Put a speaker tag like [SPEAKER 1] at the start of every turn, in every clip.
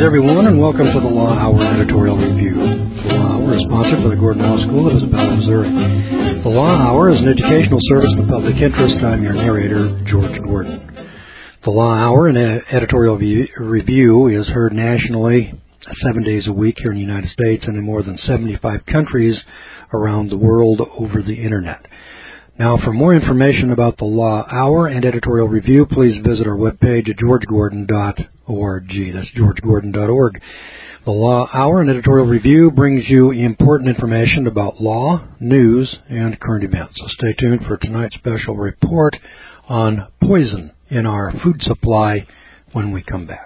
[SPEAKER 1] everyone, and welcome to the Law Hour Editorial Review. The Law Hour is sponsored by the Gordon Law School at Isabella, Missouri. The Law Hour is an educational service in the public interest. I'm your narrator, George Gordon. The Law Hour and Editorial Review is heard nationally 7 days a week here in the United States and in more than 75 countries around the world over the Internet. Now, for more information about the Law Hour and Editorial Review, please visit our webpage at georgegordon.org. That's georgegordon.org. The Law Hour and Editorial Review brings you important information about law, news, and current events. So stay tuned for tonight's special report on poison in our food supply when we come back.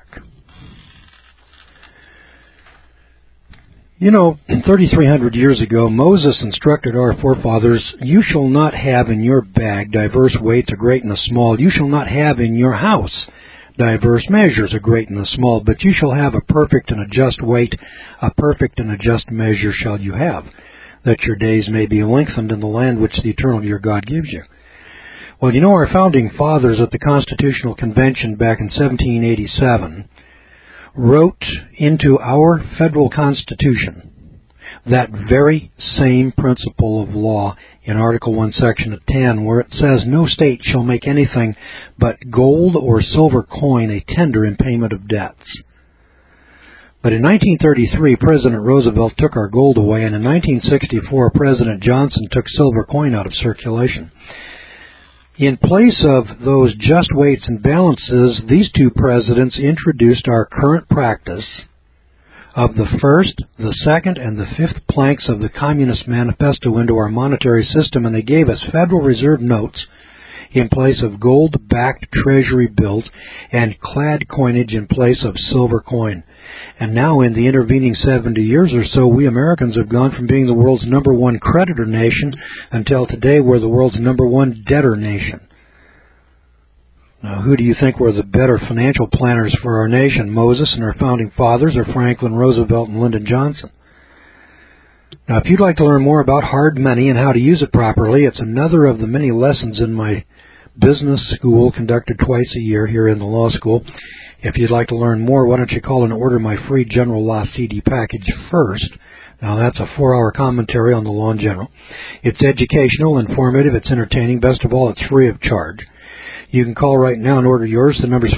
[SPEAKER 1] You know, 3,300 years ago, Moses instructed our forefathers, "You shall not have in your bag diverse weights, a great and a small. You shall not have in your house diverse measures, a great and a small. But you shall have a perfect and a just weight, a perfect and a just measure shall you have, that your days may be lengthened in the land which the eternal your God gives you." Well, you know, our founding fathers at the Constitutional Convention back in 1787 wrote into our federal Constitution that very same principle of law in Article 1, Section 10, where it says, "No state shall make anything but gold or silver coin a tender in payment of debts." But in 1933, President Roosevelt took our gold away, and in 1964, President Johnson took silver coin out of circulation. In place of those just weights and balances, these two presidents introduced our current practice of the first, the second, and the fifth planks of the Communist Manifesto into our monetary system, and they gave us Federal Reserve notes in place of gold-backed treasury bills and clad coinage in place of silver coin. And now, in the intervening 70 years or so, we Americans have gone from being the world's number one creditor nation until today we're the world's number one debtor nation. Now, who do you think were the better financial planners for our nation, Moses and our founding fathers, or Franklin Roosevelt and Lyndon Johnson? Now, if you'd like to learn more about hard money and how to use it properly, it's another of the many lessons in my business school conducted twice a year here in the law school. If you'd like to learn more, why don't you call and order my free General Law CD package first. Now, that's a 4-hour commentary on the law in general. It's educational, informative, it's entertaining. Best of all, it's free of charge. You can call right now and order yours. The number's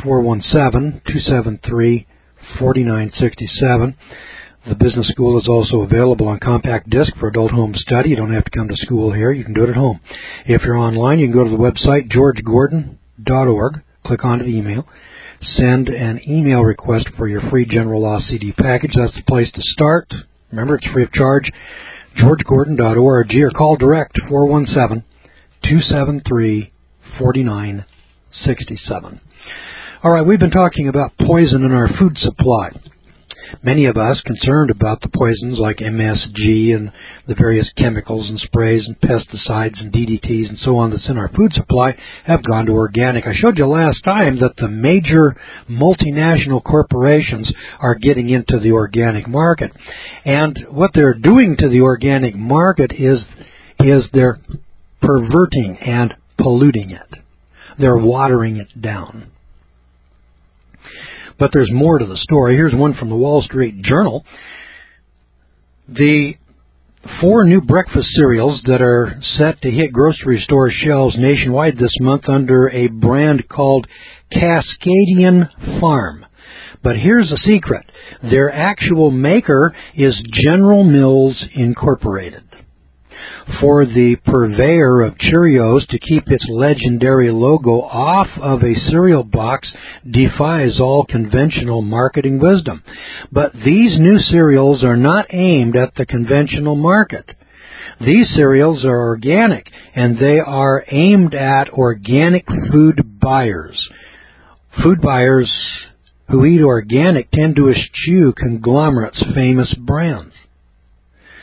[SPEAKER 1] 417-273-4967. The business school is also available on compact disc for adult home study. You don't have to come to school here. You can do it at home. If you're online, you can go to the website, georgegordon.org. Click on the email. Send an email request for your free General Law CD package. That's the place to start. Remember, it's free of charge. georgegordon.org, or call direct 417-273-4967. All right, we've been talking about poison in our food supply. Many of us concerned about the poisons like MSG and the various chemicals and sprays and pesticides and DDTs and so on that's in our food supply have gone to organic. I showed you last time that the major multinational corporations are getting into the organic market. And what they're doing to the organic market is they're perverting and polluting it. They're watering it down. But there's more to the story. Here's one from the Wall Street Journal. The 4 new breakfast cereals that are set to hit grocery store shelves nationwide this month under a brand called Cascadian Farm. But here's the secret. Their actual maker is General Mills Incorporated. For the purveyor of Cheerios to keep its legendary logo off of a cereal box defies all conventional marketing wisdom. But these new cereals are not aimed at the conventional market. These cereals are organic, and they are aimed at organic food buyers. Food buyers who eat organic tend to eschew conglomerates' famous brands.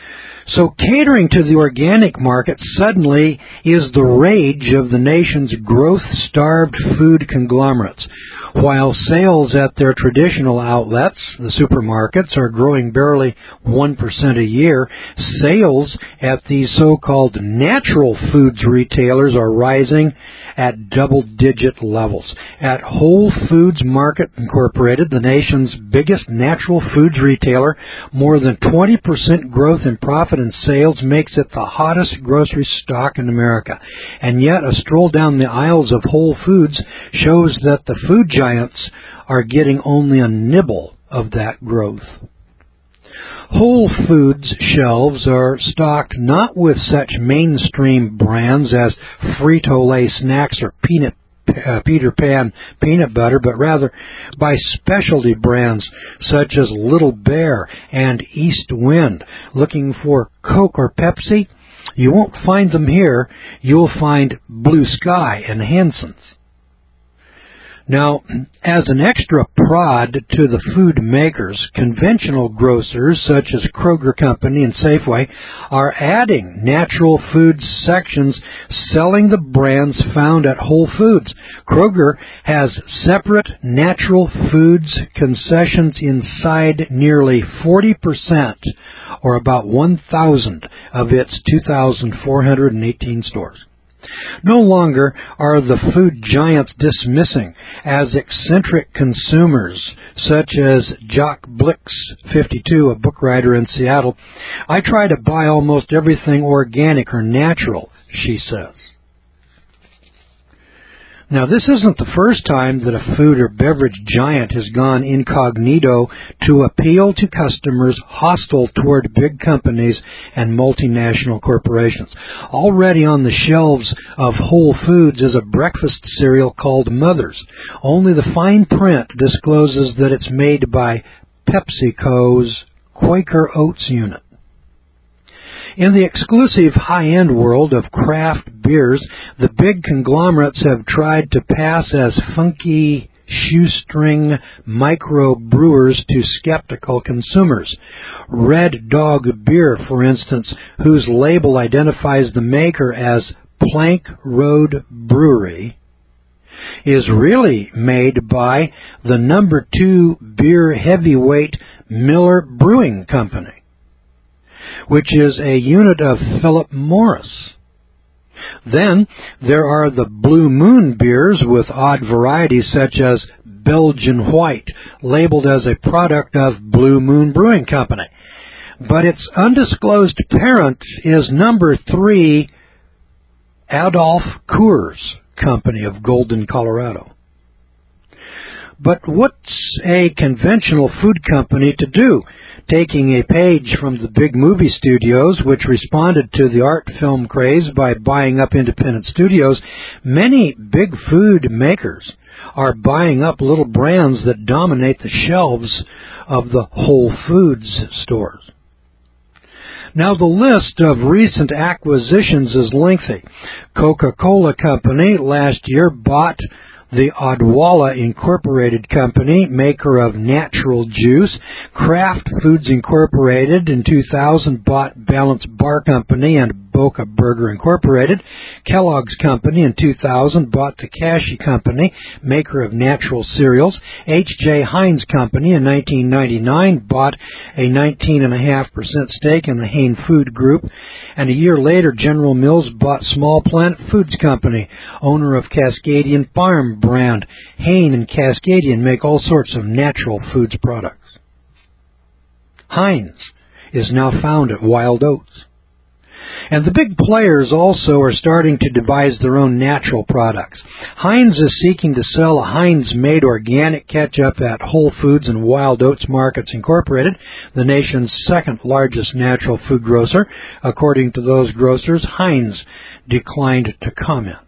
[SPEAKER 1] So catering to the organic market suddenly is the rage of the nation's growth-starved food conglomerates. While sales at their traditional outlets, the supermarkets, are growing barely 1% a year, sales at these so-called natural foods retailers are rising at double-digit levels. At Whole Foods Market Incorporated, the nation's biggest natural foods retailer, more than 20% growth in profit and sales makes it the hottest grocery stock in America. And yet, a stroll down the aisles of Whole Foods shows that the food giants are getting only a nibble of that growth. Whole Foods shelves are stocked not with such mainstream brands as Frito-Lay snacks or Peter Pan peanut butter, but rather by specialty brands such as Little Bear and East Wind. Looking for Coke or Pepsi? You won't find them here. You'll find Blue Sky and Hansen's. Now, as an extra prod to the food makers, conventional grocers such as Kroger Company and Safeway are adding natural foods sections selling the brands found at Whole Foods. Kroger has separate natural foods concessions inside nearly 40%, or about 1,000 of its 2,418 stores. No longer are the food giants dismissing as eccentric consumers, such as Jock Blix 52, a book writer in Seattle. I try to buy almost everything organic or natural, she says. Now, this isn't the first time that a food or beverage giant has gone incognito to appeal to customers hostile toward big companies and multinational corporations. Already on the shelves of Whole Foods is a breakfast cereal called Mother's. Only the fine print discloses that it's made by PepsiCo's Quaker Oats unit. In the exclusive high-end world of craft beers, the big conglomerates have tried to pass as funky shoestring micro-brewers to skeptical consumers. Red Dog Beer, for instance, whose label identifies the maker as Plank Road Brewery, is really made by the number 2 beer heavyweight Miller Brewing Company, which is a unit of Philip Morris. Then there are the Blue Moon beers with odd varieties such as Belgian White, labeled as a product of Blue Moon Brewing Company. But its undisclosed parent is number 3 Adolf Coors Company of Golden, Colorado. But what's a conventional food company to do? Taking a page from the big movie studios, which responded to the art film craze by buying up independent studios, many big food makers are buying up little brands that dominate the shelves of the Whole Foods stores. Now, the list of recent acquisitions is lengthy. Coca-Cola Company last year bought the Odwalla Incorporated Company, maker of natural juice. Kraft Foods Incorporated in 2000 bought Balance Bar Company and Boca Burger Incorporated. Kellogg's Company in 2000 bought Takashi Company, maker of natural cereals. H.J. Heinz Company in 1999 bought a 19.5% stake in the Hain Food Group. And a year later, General Mills bought Small Planet Foods Company, owner of Cascadian Farm brand. Hain and Cascadian make all sorts of natural foods products. Heinz is now found at Wild Oats. And the big players also are starting to devise their own natural products. Heinz is seeking to sell a Heinz-made organic ketchup at Whole Foods and Wild Oats Markets Incorporated, the nation's second largest natural food grocer. According to those grocers, Heinz declined to comment.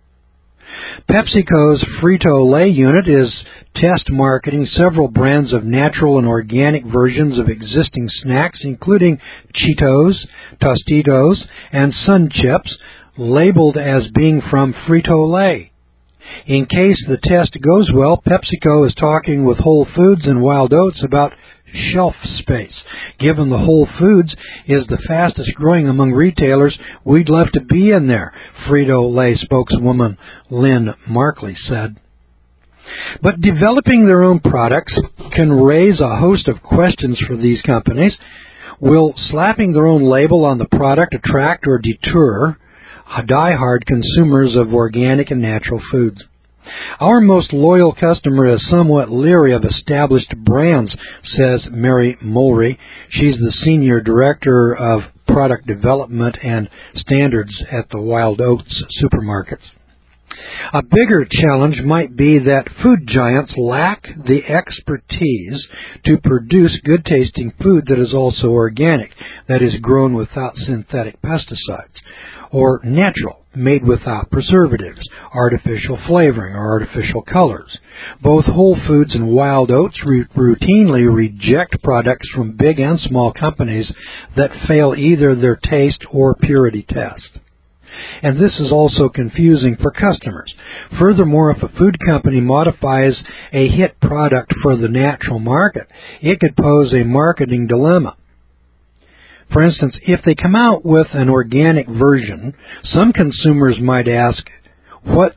[SPEAKER 1] PepsiCo's Frito-Lay unit is test marketing several brands of natural and organic versions of existing snacks, including Cheetos, Tostitos, and Sun Chips, labeled as being from Frito-Lay. In case the test goes well, PepsiCo is talking with Whole Foods and Wild Oats about shelf space. Given the Whole Foods is the fastest growing among retailers, we'd love to be in there, Frito-Lay spokeswoman Lynn Markley said. But developing their own products can raise a host of questions for these companies. Will slapping their own label on the product attract or deter die-hard consumers of organic and natural foods? Our most loyal customer is somewhat leery of established brands, says Mary Mulry. She's the Senior Director of Product Development and Standards at the Wild Oats supermarkets. A bigger challenge might be that food giants lack the expertise to produce good-tasting food that is also organic, that is grown without synthetic pesticides, or natural, made without preservatives, artificial flavoring, or artificial colors. Both Whole Foods and Wild Oats routinely reject products from big and small companies that fail either their taste or purity test. And this is also confusing for customers. Furthermore, if a food company modifies a hit product for the natural market, it could pose a marketing dilemma. For instance, if they come out with an organic version, some consumers might ask what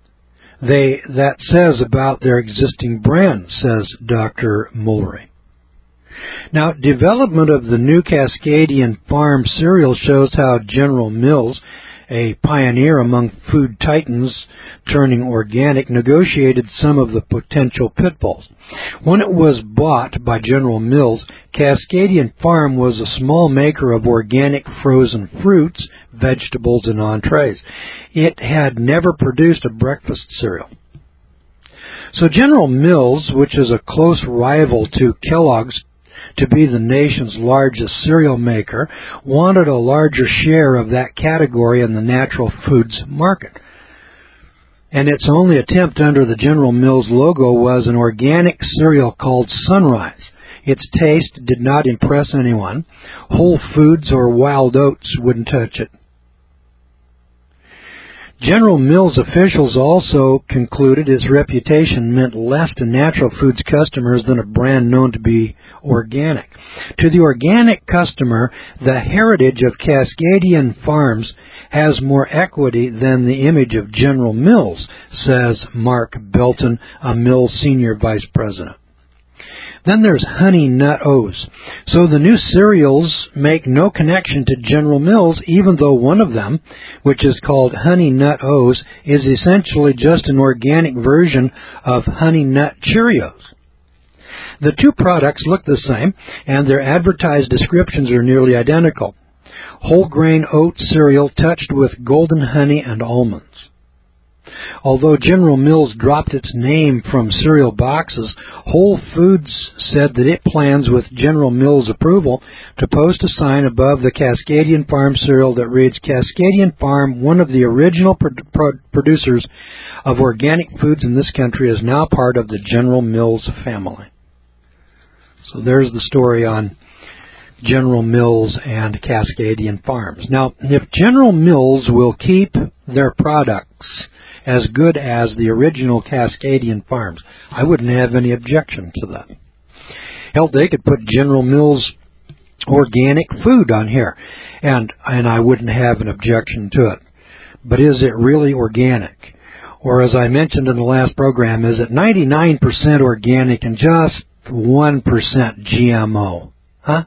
[SPEAKER 1] that says about their existing brand, says Dr. Mulry. Now, development of the new Cascadian Farm cereal shows how General Mills, a pioneer among food titans turning organic, negotiated some of the potential pitfalls. When it was bought by General Mills, Cascadian Farm was a small maker of organic frozen fruits, vegetables, and entrees. It had never produced a breakfast cereal. So General Mills, which is a close rival to Kellogg's, to be the nation's largest cereal maker, wanted a larger share of that category in the natural foods market. And its only attempt under the General Mills logo was an organic cereal called Sunrise. Its taste did not impress anyone. Whole Foods or Wild Oats wouldn't touch it. General Mills officials also concluded its reputation meant less to natural foods customers than a brand known to be organic. To the organic customer, the heritage of Cascadian Farms has more equity than the image of General Mills, says Mark Belton, a Mills senior vice president. Then there's Honey Nut O's. So the new cereals make no connection to General Mills, even though one of them, which is called Honey Nut O's, is essentially just an organic version of Honey Nut Cheerios. The two products look the same, and their advertised descriptions are nearly identical. Whole grain oat cereal touched with golden honey and almonds. Although General Mills dropped its name from cereal boxes, Whole Foods said that it plans, with General Mills' approval, to post a sign above the Cascadian Farm cereal that reads, Cascadian Farm, one of the original producers of organic foods in this country, is now part of the General Mills family. So there's the story on General Mills and Cascadian Farms. Now, if General Mills will keep their products as good as the original Cascadian Farms, I wouldn't have any objection to that. Hell, they could put General Mills organic food on here, and I wouldn't have an objection to it. But is it really organic? Or, as I mentioned in the last program, is it 99% organic and just 1% GMO? Huh?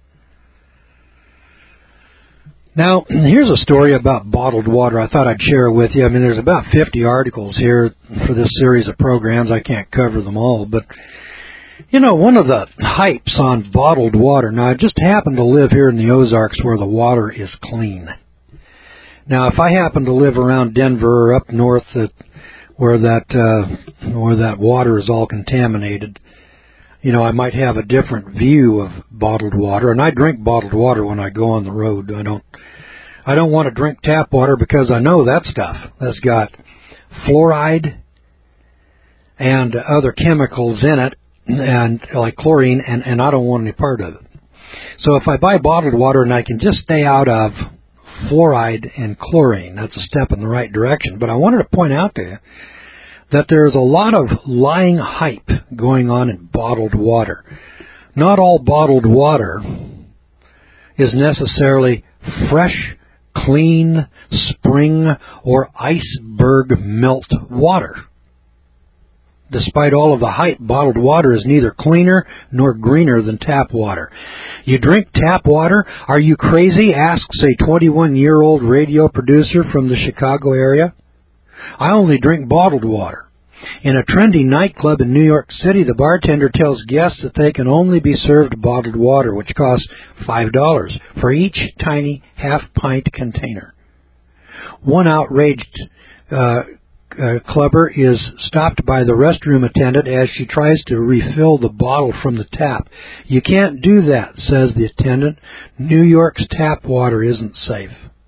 [SPEAKER 1] Now, here's a story about bottled water I thought I'd share with you. I mean, there's about 50 articles here for this series of programs. I can't cover them all, but, you know, one of the hypes on bottled water, now I just happen to live here in the Ozarks where the water is clean. Now, if I happen to live around Denver or up north where that water is all contaminated, you know, I might have a different view of bottled water, and I drink bottled water when I go on the road. I don't want to drink tap water because I know that stuff has got fluoride and other chemicals in it, and like chlorine, and I don't want any part of it. So if I buy bottled water and I can just stay out of fluoride and chlorine, that's a step in the right direction. But I wanted to point out to you that there's a lot of lying hype going on in bottled water. Not all bottled water is necessarily fresh, clean, spring, or iceberg melt water. Despite all of the hype, bottled water is neither cleaner nor greener than tap water. You drink tap water? Are you crazy? Asks a 21-year-old radio producer from the Chicago area. I only drink bottled water. In a trendy nightclub in New York City, the bartender tells guests that they can only be served bottled water, which costs $5 for each tiny half-pint container. One outraged clubber is stopped by the restroom attendant as she tries to refill the bottle from the tap. You can't do that, says the attendant. New York's tap water isn't safe.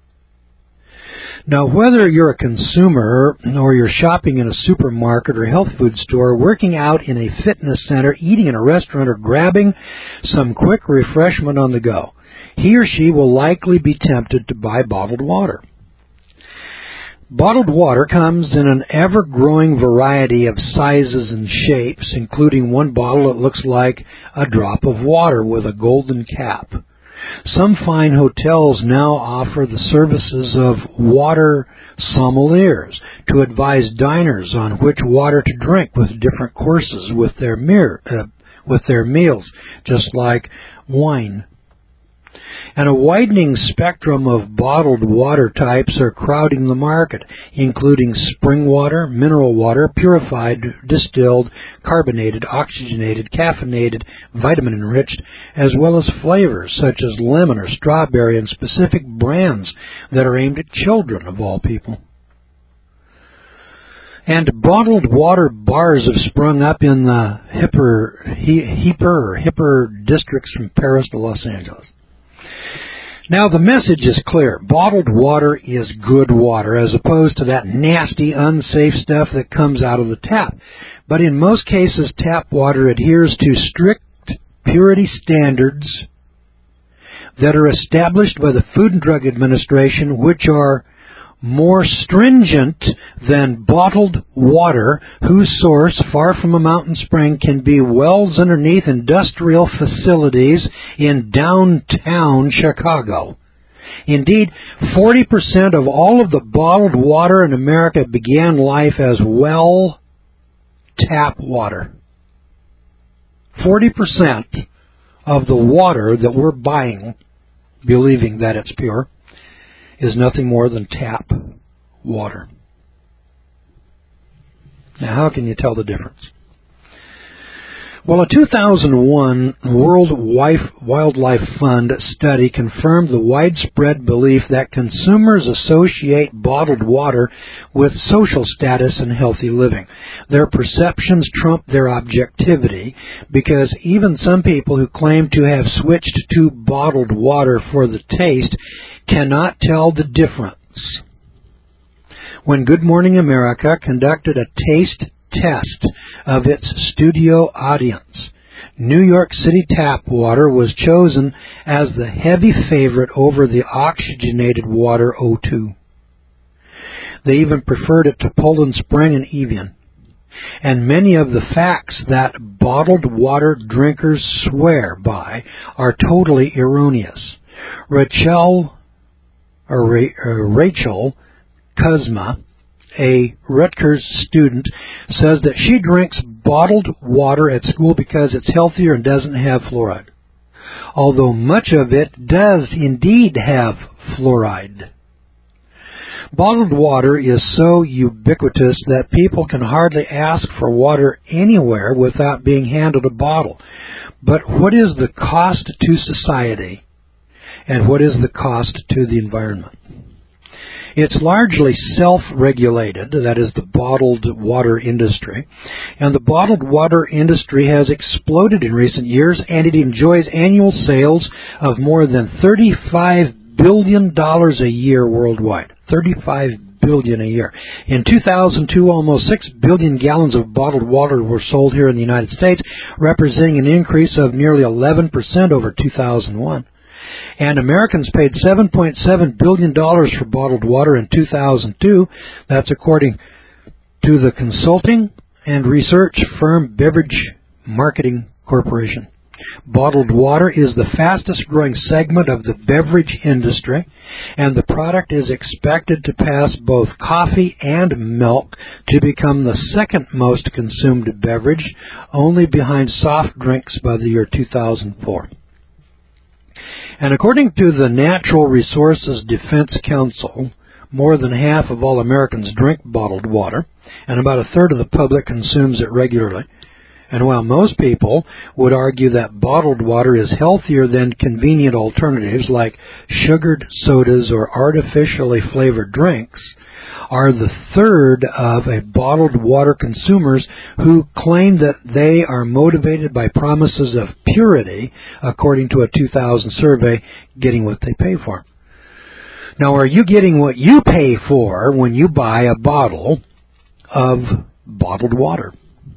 [SPEAKER 1] Now, whether you're a consumer or you're shopping in a supermarket or health food store, working out in a fitness center, eating in a restaurant, or grabbing some quick refreshment on the go, he or she will likely be tempted to buy bottled water. Bottled water comes in an ever-growing variety of sizes and shapes, including one bottle that looks like a drop of water with a golden cap. Some fine hotels now offer the services of water sommeliers to advise diners on which water to drink with different courses with their meals, just like wine. And a widening spectrum of bottled water types are crowding the market, including spring water, mineral water, purified, distilled, carbonated, oxygenated, caffeinated, vitamin-enriched, as well as flavors such as lemon or strawberry and specific brands that are aimed at children, of all people. And bottled water bars have sprung up in the hipper districts from Paris to Los Angeles. Now, the message is clear. Bottled water is good water, as opposed to that nasty, unsafe stuff that comes out of the tap. But in most cases, tap water adheres to strict purity standards that are established by the Food and Drug Administration, which are more stringent than bottled water, whose source, far from a mountain spring, can be wells underneath industrial facilities in downtown Chicago. Indeed, 40% of all of the bottled water in America began life as well tap water. 40% of the water that we're buying, believing that it's pure, is nothing more than tap water. Now, how can you tell the difference? Well, a 2001 World Wildlife Fund study confirmed the widespread belief that consumers associate bottled water with social status and healthy living. Their perceptions trump their objectivity, because even some people who claim to have switched to bottled water for the taste cannot tell the difference. When Good Morning America conducted a taste test of its studio audience, New York City tap water was chosen as the heavy favorite over the oxygenated water O2. They even preferred it to Poland Spring and Evian. And many of the facts that bottled water drinkers swear by are totally erroneous. Rachel Kuzma, a Rutgers student, says that she drinks bottled water at school because it's healthier and doesn't have fluoride, although much of it does indeed have fluoride. Bottled water is so ubiquitous that people can hardly ask for water anywhere without being handed a bottle. But what is the cost to society? And what is the cost to the environment? It's largely self-regulated, that is the bottled water industry, and the bottled water industry has exploded in recent years, and it enjoys annual sales of more than $35 billion a year worldwide. $35 billion a year. In 2002, almost 6 billion gallons of bottled water were sold here in the United States, representing an increase of nearly 11% over 2001. And Americans paid $7.7 billion for bottled water in 2002. That's according to the consulting and research firm Beverage Marketing Corporation. Bottled water is the fastest growing segment of the beverage industry, and the product is expected to pass both coffee and milk to become the second most consumed beverage, only behind soft drinks by the year 2004. And according to the Natural Resources Defense Council, more than half of all Americans drink bottled water, and about a third of the public consumes it regularly. And while most people would argue that bottled water is healthier than convenient alternatives like sugared sodas or artificially flavored drinks, are the third of a bottled water consumers who claim that they are motivated by promises of purity, according to a 2000 survey, getting what they pay for. Now, are you getting what you pay for when you buy a bottle of bottled water?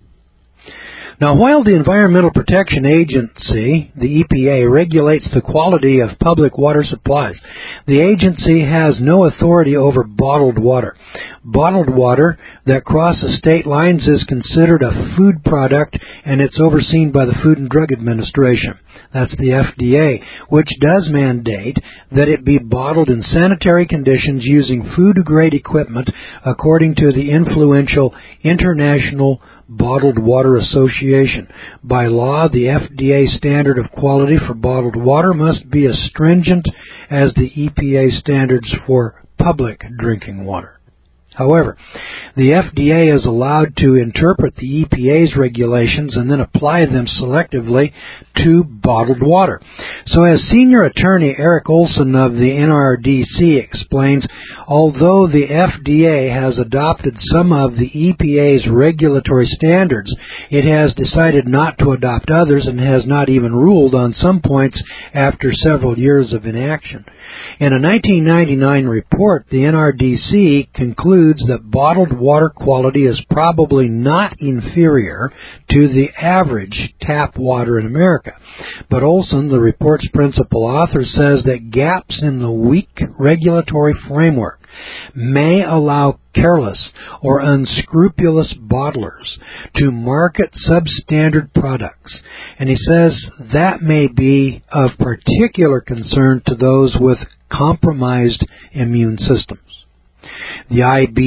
[SPEAKER 1] Now, while the Environmental Protection Agency, the EPA, regulates the quality of public water supplies, the agency has no authority over bottled water. Bottled water that crosses state lines is considered a food product, and it's overseen by the Food and Drug Administration. That's the FDA, which does mandate that it be bottled in sanitary conditions using food-grade equipment, according to the influential International Bottled Water Association. By law, the FDA standard of quality for bottled water must be as stringent as the EPA standards for public drinking water. However, the FDA is allowed to interpret the EPA's regulations and then apply them selectively to bottled water. So as Senior Attorney Eric Olson of the NRDC explains, although the FDA has adopted some of the EPA's regulatory standards, it has decided not to adopt others and has not even ruled on some points after several years of inaction. In a 1999 report, the NRDC concludes that bottled water quality is probably not inferior to the average tap water in America. But Olson, the report's principal author, says that gaps in the weak regulatory framework may allow careless or unscrupulous bottlers to market substandard products, and he says that may be of particular concern to those with compromised immune systems. The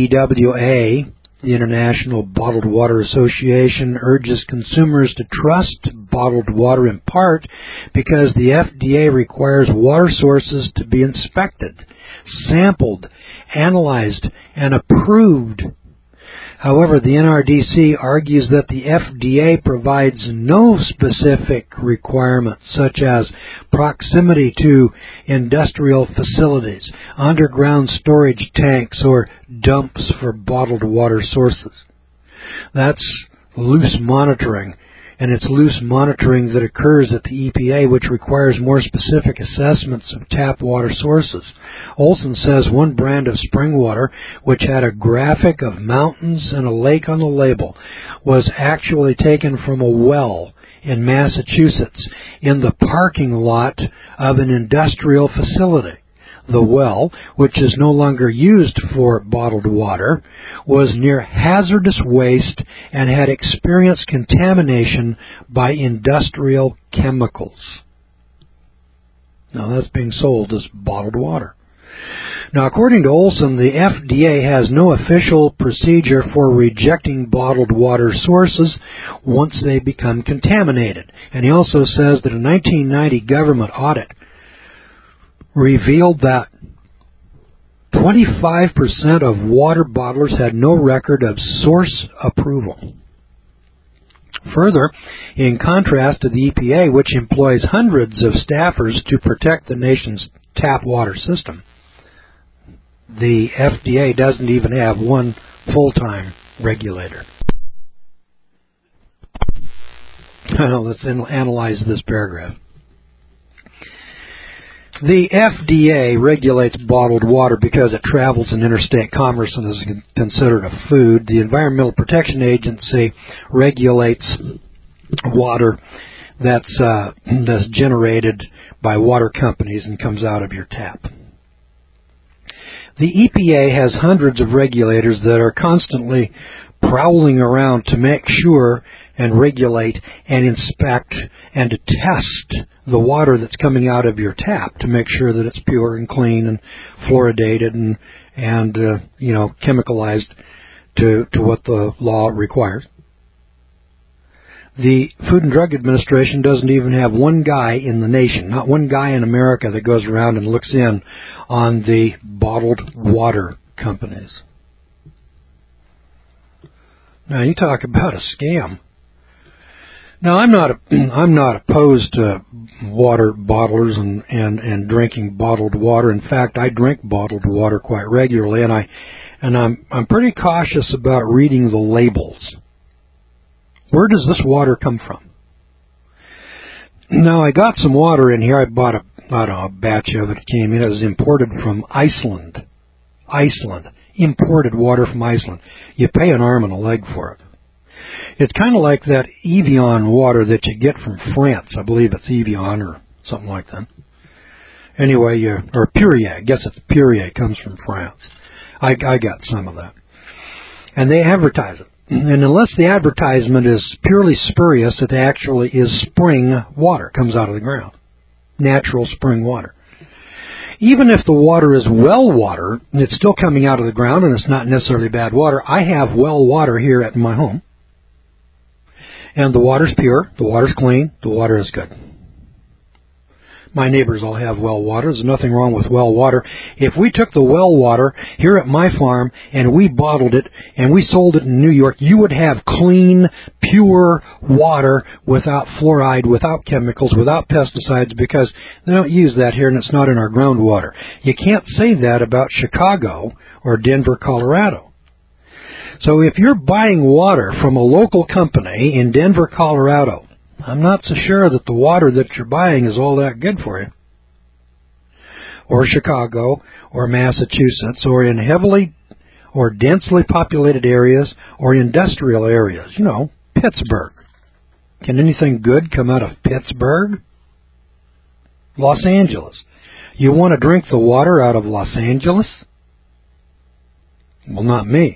[SPEAKER 1] IBWA, the International Bottled Water Association, urges consumers to trust bottled water in part because the FDA requires water sources to be inspected, sampled, analyzed, and approved. However, the NRDC argues that the FDA provides no specific requirements such as proximity to industrial facilities, underground storage tanks, or dumps for bottled water sources. That's loose monitoring, and it's loose monitoring that occurs at the EPA, which requires more specific assessments of tap water sources. Olson says one brand of spring water, which had a graphic of mountains and a lake on the label, was actually taken from a well in Massachusetts in the parking lot of an industrial facility. The well, which is no longer used for bottled water, was near hazardous waste and had experienced contamination by industrial chemicals. Now that's being sold as bottled water. Now, according to Olson, the FDA has no official procedure for rejecting bottled water sources once they become contaminated. And he also says that a 1990 government audit revealed that 25% of water bottlers had no record of source approval. Further, in contrast to the EPA, which employs hundreds of staffers to protect the nation's tap water system, the FDA doesn't even have one full-time regulator. Now, let's analyze this paragraph. The FDA regulates bottled water because it travels in interstate commerce and is considered a food. The Environmental Protection Agency regulates water that's generated by water companies and comes out of your tap. The EPA has hundreds of regulators that are constantly prowling around to make sure and regulate and inspect and to test the water that's coming out of your tap to make sure that it's pure and clean and fluoridated and chemicalized to what the law requires. The Food and Drug Administration doesn't even have one guy in the nation, not one guy in America that goes around and looks in on the bottled water companies. Now, you talk about a scam. Now, I'm not opposed to water bottlers and drinking bottled water. In fact, I drink bottled water quite regularly, and I'm pretty cautious about reading the labels. Where does this water come from? Now, I got some water in here. I bought a batch of it. It came in. It was imported from Iceland. Imported water from Iceland. You pay an arm and a leg for it. It's kind of like that Evian water that you get from France. I believe it's Evian or something like that. Anyway, or Perrier. I guess it's Perrier. Comes from France. I got some of that. And they advertise it. And unless the advertisement is purely spurious, it actually is spring water, comes out of the ground. Natural spring water. Even if the water is well water, it's still coming out of the ground and it's not necessarily bad water. I have well water here at my home. And the water's pure, the water's clean, the water is good. My neighbors all have well water. There's nothing wrong with well water. If we took the well water here at my farm and we bottled it and we sold it in New York, you would have clean, pure water without fluoride, without chemicals, without pesticides, because they don't use that here and it's not in our groundwater. You can't say that about Chicago or Denver, Colorado. So if you're buying water from a local company in Denver, Colorado, I'm not so sure that the water that you're buying is all that good for you. Or Chicago, or Massachusetts, or in heavily or densely populated areas, or industrial areas. Pittsburgh. Can anything good come out of Pittsburgh? Los Angeles. You want to drink the water out of Los Angeles? Well, not me.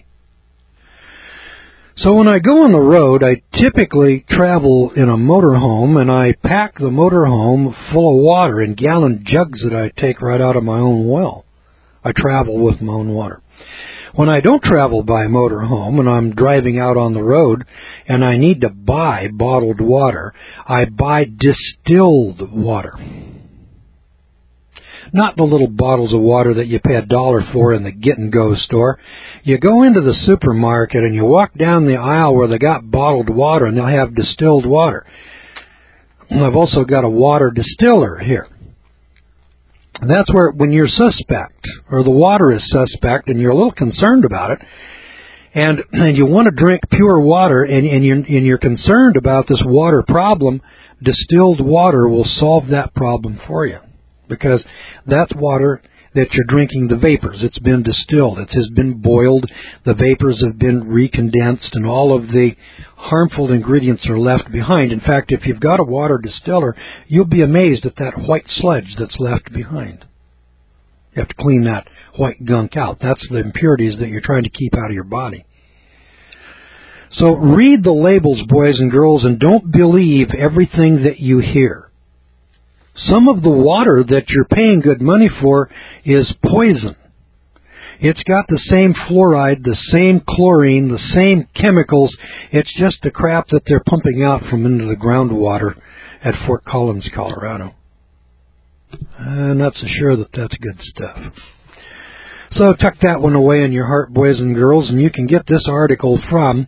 [SPEAKER 1] So when I go on the road, I typically travel in a motorhome, and I pack the motorhome full of water in gallon jugs that I take right out of my own well. I travel with my own water. When I don't travel by motorhome and I'm driving out on the road and I need to buy bottled water, I buy distilled water. Not the little bottles of water that you pay $1 for in the get-and-go store. You go into the supermarket and you walk down the aisle where they got bottled water and they'll have distilled water. And I've also got a water distiller here. And that's where when you're suspect, or the water is suspect, and you're a little concerned about it, and you want to drink pure water, and you're concerned about this water problem, distilled water will solve that problem for you. Because that's water that you're drinking, the vapors. It's been distilled. It has been boiled. The vapors have been recondensed, and all of the harmful ingredients are left behind. In fact, if you've got a water distiller, you'll be amazed at that white sludge that's left behind. You have to clean that white gunk out. That's the impurities that you're trying to keep out of your body. So read the labels, boys and girls, and don't believe everything that you hear. Some of the water that you're paying good money for is poison. It's got the same fluoride, the same chlorine, the same chemicals. It's just the crap that they're pumping out from into the groundwater at Fort Collins, Colorado. I'm not so sure that that's good stuff. So tuck that one away in your heart, boys and girls, and you can get this article from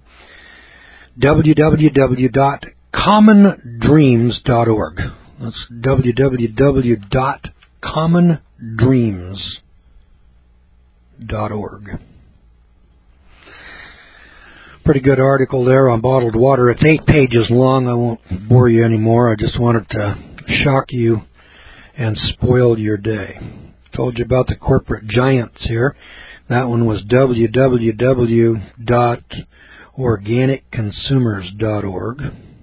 [SPEAKER 1] www.commondreams.org. That's www.commondreams.org. Pretty good article there on bottled water. It's 8 pages long. I won't bore you anymore. I just wanted to shock you and spoil your day. Told you about the corporate giants here. That one was www.organicconsumers.org.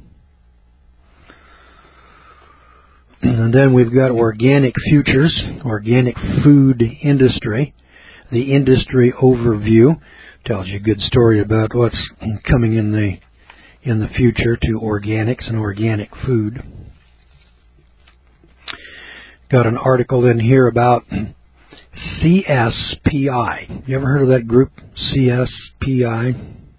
[SPEAKER 1] And then we've got Organic Futures, Organic Food Industry, the Industry Overview. Tells you a good story about what's coming in in the future to organics and organic food. Got an article in here about CSPI. You ever heard of that group, CSPI?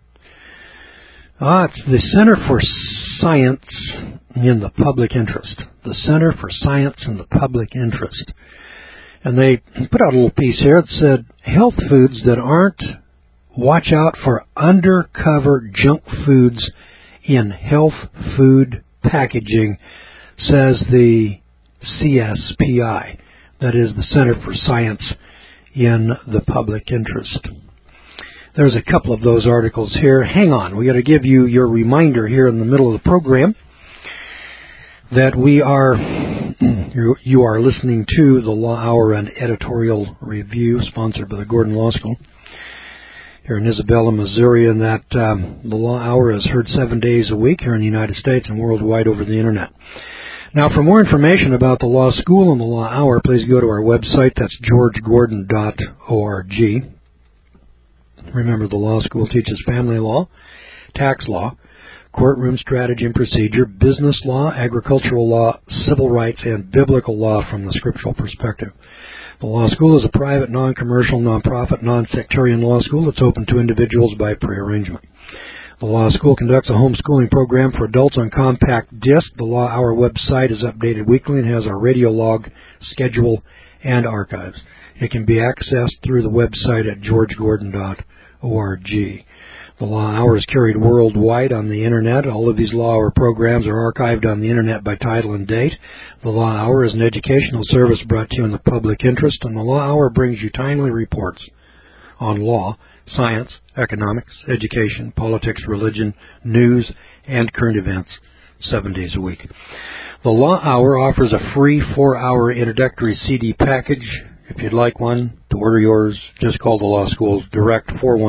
[SPEAKER 1] It's the Center for Science in the Public Interest. The Center for Science in the Public Interest. And they put out a little piece here that said, health foods that aren't, watch out for undercover junk foods in health food packaging, says the CSPI. That is the Center for Science in the Public Interest. There's a couple of those articles here. Hang on, we got to give you your reminder here in the middle of the program that you are listening to the Law Hour and Editorial Review, sponsored by the Gordon Law School here in Isabella, Missouri, and that the Law Hour is heard 7 days a week here in the United States and worldwide over the Internet. Now, for more information about the Law School and the Law Hour, please go to our website. That's georgegordon.org. Remember, the Law School teaches family law, tax law, courtroom strategy and procedure, business law, agricultural law, civil rights, and biblical law from the scriptural perspective. The Law School is a private, non-commercial, non-profit, non-sectarian law school that's open to individuals by prearrangement. The Law School conducts a homeschooling program for adults on compact disc. The Law Hour website is updated weekly and has our radio log, schedule, and archives. It can be accessed through the website at georgegordon.org. The Law Hour is carried worldwide on the Internet. All of these Law Hour programs are archived on the Internet by title and date. The Law Hour is an educational service brought to you in the public interest, and the Law Hour brings you timely reports on law, science, economics, education, politics, religion, news, and current events 7 days a week. The Law Hour offers a free 4-hour introductory CD package. If you'd like one, to order yours, just call the Law School direct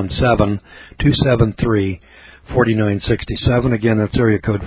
[SPEAKER 1] 417-273-4967. Again, that's area code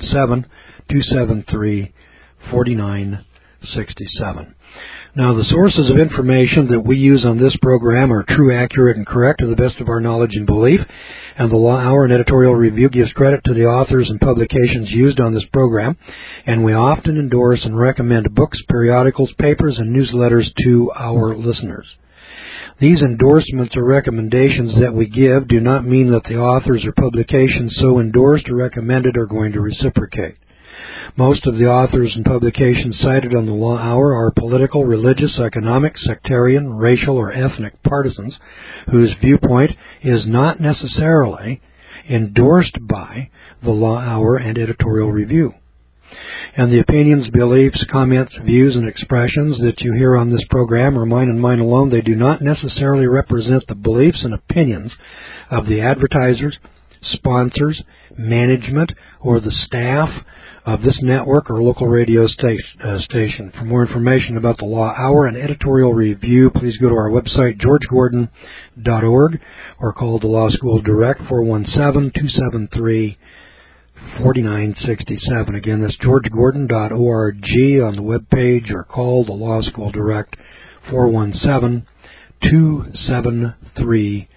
[SPEAKER 1] 417-273-4967. Now, the sources of information that we use on this program are true, accurate, and correct to the best of our knowledge and belief, and the Law Hour and Editorial Review gives credit to the authors and publications used on this program, and we often endorse and recommend books, periodicals, papers, and newsletters to our listeners. These endorsements or recommendations that we give do not mean that the authors or publications so endorsed or recommended are going to reciprocate. Most of the authors and publications cited on the Law Hour are political, religious, economic, sectarian, racial, or ethnic partisans whose viewpoint is not necessarily endorsed by the Law Hour and Editorial Review. And the opinions, beliefs, comments, views, and expressions that you hear on this program are mine and mine alone. They do not necessarily represent the beliefs and opinions of the advertisers, sponsors, management, or the staff of this network or local radio station. For more information about the Law Hour and Editorial Review, please go to our website, georgegordon.org, or call the Law School direct, 417-273-4967. Again, that's georgegordon.org on the web page, or call the Law School direct, 417-273-4967.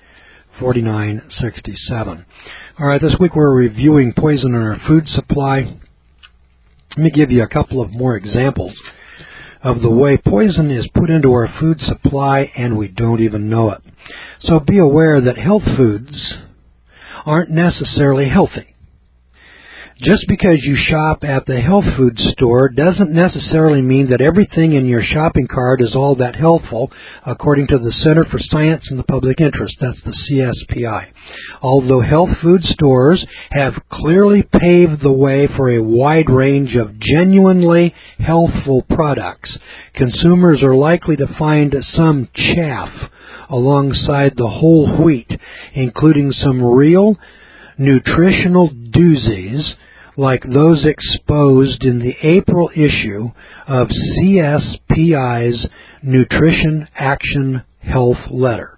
[SPEAKER 1] All right, this week we're reviewing poison in our food supply. Let me give you a couple of more examples of the way poison is put into our food supply and we don't even know it. So be aware that health foods aren't necessarily healthy. Just because you shop at the health food store doesn't necessarily mean that everything in your shopping cart is all that helpful, according to the Center for Science in the Public Interest. That's the CSPI. Although health food stores have clearly paved the way for a wide range of genuinely healthful products, consumers are likely to find some chaff alongside the whole wheat, including some real nutritional doozies like those exposed in the April issue of CSPI's Nutrition Action Health Letter.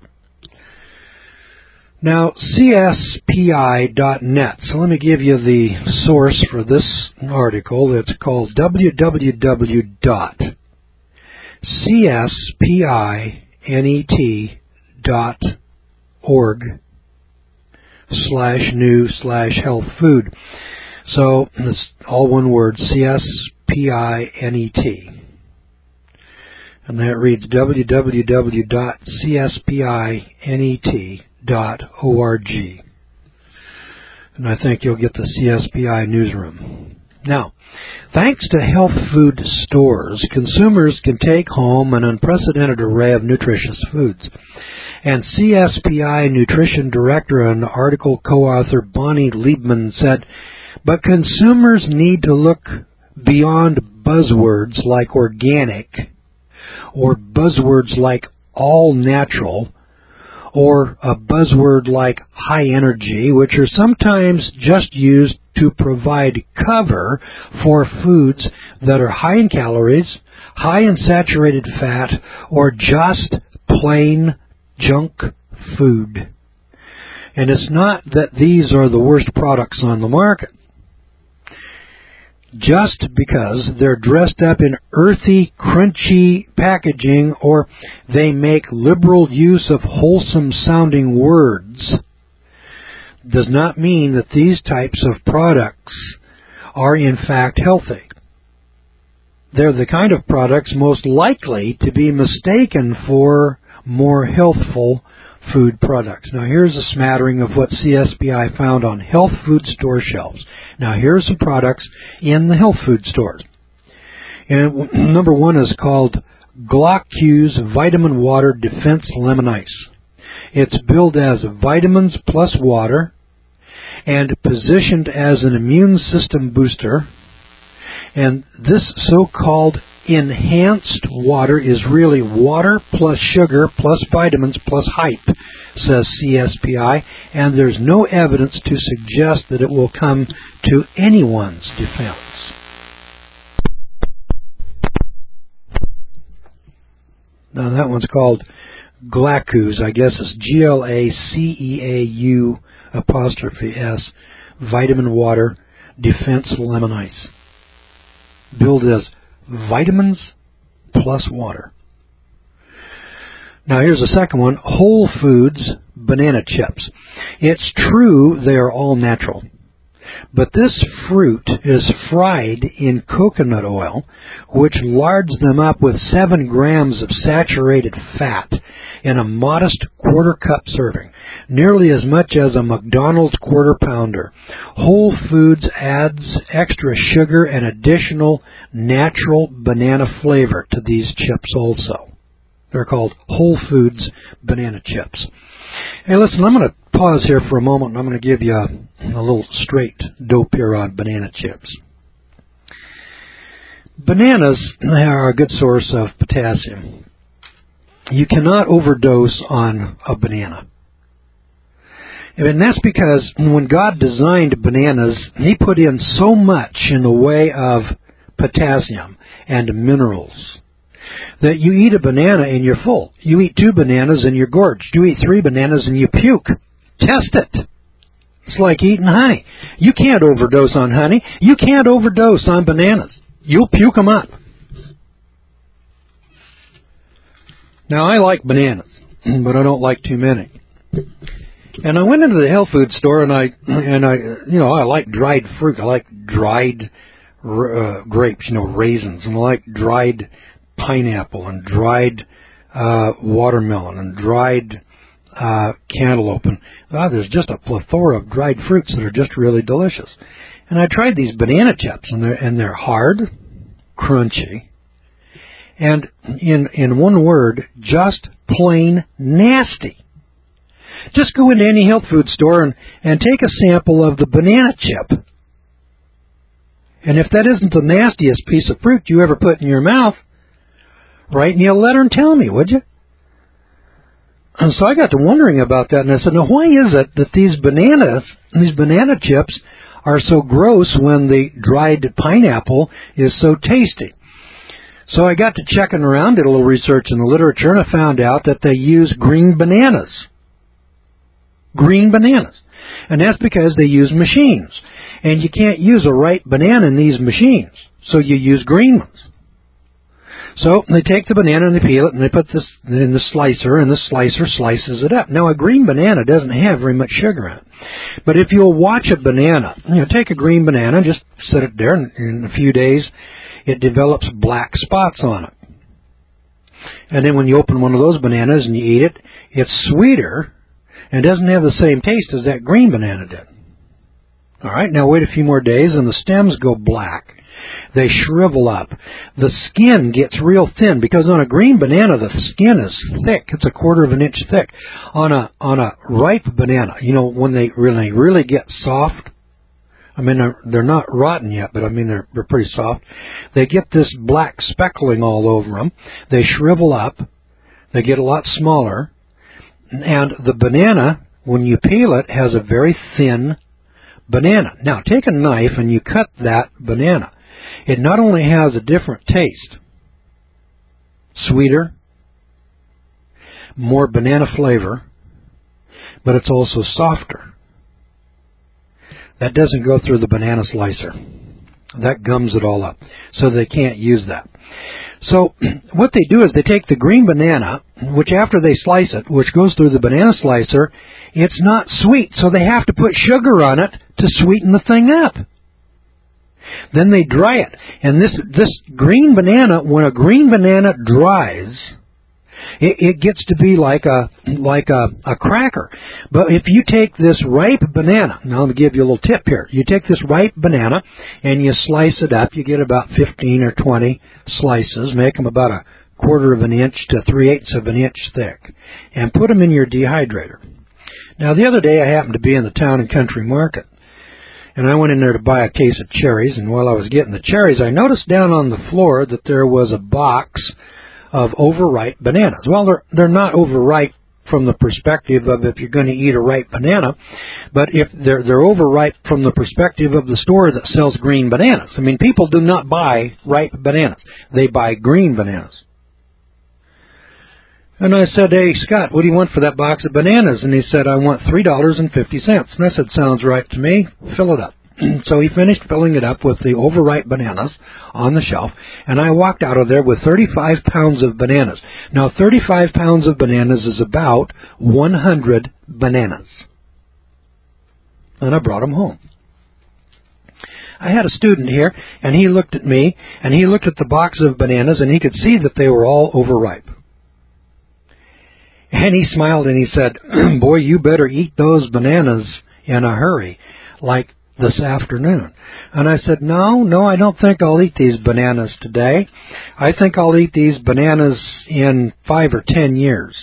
[SPEAKER 1] Now, CSPI.net. So let me give you the source for this article. It's called www.cspinet.org /new/health food. So it's all one word, CSPINET. And that reads www.cspinet.org. And I think you'll get the CSPI newsroom. Now, thanks to health food stores, consumers can take home an unprecedented array of nutritious foods. And CSPI Nutrition Director and article co-author Bonnie Liebman said, but consumers need to look beyond buzzwords like organic or buzzwords like all natural or a buzzword like high energy, which are sometimes just used to provide cover for foods that are high in calories, high in saturated fat, or just plain junk food. And it's not that these are the worst products on the market. Just because they're dressed up in earthy, crunchy packaging or they make liberal use of wholesome-sounding words does not mean that these types of products are in fact healthy. They're the kind of products most likely to be mistaken for more healthful food products. Now here's a smattering of what CSPI found on health food store shelves. Now here's some products in the health food stores. And number one is called Gla-Q's Vitamin Water Defense Lemon Ice. It's billed as vitamins plus water and positioned as an immune system booster. And this so-called enhanced water is really water plus sugar plus vitamins plus hype, says CSPI, and there's no evidence to suggest that it will come to anyone's defense. Now that one's called Gla-Q's, I guess it's GLACEAU''S Vitamin Water Defense Lemon Ice. Billed as vitamins plus water. Now here's a second one, Whole Foods Banana Chips. It's true they are all natural, but this fruit is fried in coconut oil, which lards them up with 7 grams of saturated fat in a modest quarter-cup serving, nearly as much as a McDonald's quarter pounder. Whole Foods adds extra sugar and additional natural banana flavor to these chips also. They're called Whole Foods Banana Chips. Hey, listen, I'm going to pause here for a moment, and I'm going to give you a little straight dope here on banana chips. Bananas are a good source of potassium. You cannot overdose on a banana. And that's because when God designed bananas, He put in so much in the way of potassium and minerals that you eat a banana and you're full. You eat 2 bananas and you're gorged. You eat 3 bananas and you puke. Test it. It's like eating honey. You can't overdose on honey. You can't overdose on bananas. You'll puke them up. Now, I like bananas, but I don't like too many. And I went into the health food store, and I like dried fruit. I like dried grapes, raisins, and I like dried pineapple and dried watermelon and dried cantaloupe. And there's just a plethora of dried fruits that are just really delicious. And I tried these banana chips, and they're hard, crunchy, and in one word, just plain nasty. Just go into any health food store and take a sample of the banana chip. And if that isn't the nastiest piece of fruit you ever put in your mouth, write me a letter and tell me, would you? And so I got to wondering about that, and I said, now why is it that these banana chips are so gross when the dried pineapple is so tasty? So I got to checking around, did a little research in the literature, and I found out that they use green bananas. Green bananas. And that's because they use machines. And you can't use a ripe banana in these machines, so you use green ones. So they take the banana and they peel it and they put this in the slicer, and the slicer slices it up. Now a green banana doesn't have very much sugar in it. But if you'll watch a banana, take a green banana, just set it there, and in a few days it develops black spots on it. And then when you open one of those bananas and you eat it, it's sweeter and doesn't have the same taste as that green banana did. All right, now wait a few more days and the stems go black. They shrivel up. The skin gets real thin because on a green banana the skin is thick. It's a quarter of an inch thick. On a ripe banana, when they really get soft, I mean they're not rotten yet, but I mean they're pretty soft. They get this black speckling all over them. They shrivel up. They get a lot smaller, and the banana, when you peel it, has a very thin banana. Now take a knife and you cut that banana. It not only has a different taste, sweeter, more banana flavor, but it's also softer. That doesn't go through the banana slicer. That gums it all up. So they can't use that. So what they do is they take the green banana, which after they slice it, which goes through the banana slicer, it's not sweet, so they have to put sugar on it to sweeten the thing up. Then they dry it. And this green banana, when a green banana dries, it gets to be like a cracker. But if you take this ripe banana, now I'm going to give you a little tip here. You take this ripe banana and you slice it up. You get about 15 or 20 slices. Make them about a quarter of an inch to 3/8 of an inch thick. And put them in your dehydrator. Now the other day I happened to be in the town and country market. And I went in there to buy a case of cherries, and while I was getting the cherries, I noticed down on the floor that there was a box of overripe bananas. Well, they're not overripe from the perspective of if you're going to eat a ripe banana, but if they're overripe from the perspective of the store that sells green bananas. I mean, people do not buy ripe bananas. They buy green bananas. And I said, "Hey, Scott, what do you want for that box of bananas?" And he said, "I want $3.50. And I said, "Sounds right to me. Fill it up." So he finished filling it up with the overripe bananas on the shelf, and I walked out of there with 35 pounds of bananas. Now, 35 pounds of bananas is about 100 bananas. And I brought them home. I had a student here, and he looked at me, and he looked at the box of bananas, and he could see that they were all overripe. And he smiled and he said, "Boy, you better eat those bananas in a hurry, like this afternoon." And I said, No, I don't think I'll eat these bananas today. I think I'll eat these bananas in 5 or 10 years.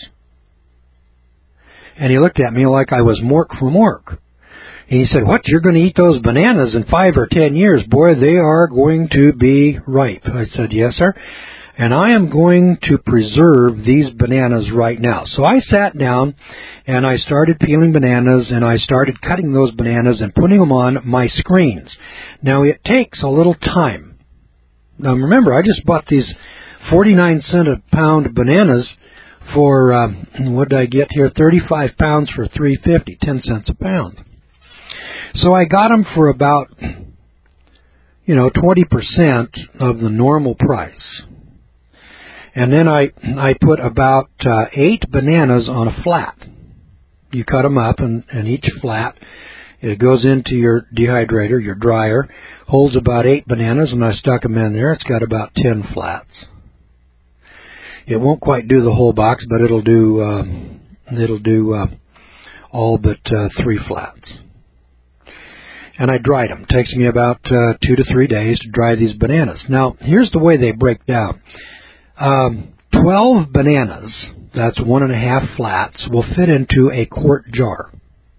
[SPEAKER 1] And he looked at me like I was Mork from Mork. And he said, "What, you're going to eat those bananas in 5 or 10 years? Boy, they are going to be ripe." I said, "Yes, sir. And I am going to preserve these bananas right now." So I sat down and I started peeling bananas and I started cutting those bananas and putting them on my screens. Now it takes a little time. Now remember, I just bought these 49-cent a pound bananas for, what did I get here? 35 pounds for $3.50, 10 cents a pound. So I got them for about, 20% of the normal price. And then I put about 8 bananas on a flat. You cut them up, and each flat, it goes into your dehydrator, your dryer, holds about 8 bananas, and I stuck them in there. It's got about 10 flats. It won't quite do the whole box, but it'll do all but 3 flats. And I dried them. It takes me about 2 to 3 days to dry these bananas. Now, here's the way they break down. 12 bananas, that's 1.5 flats, will fit into a quart jar.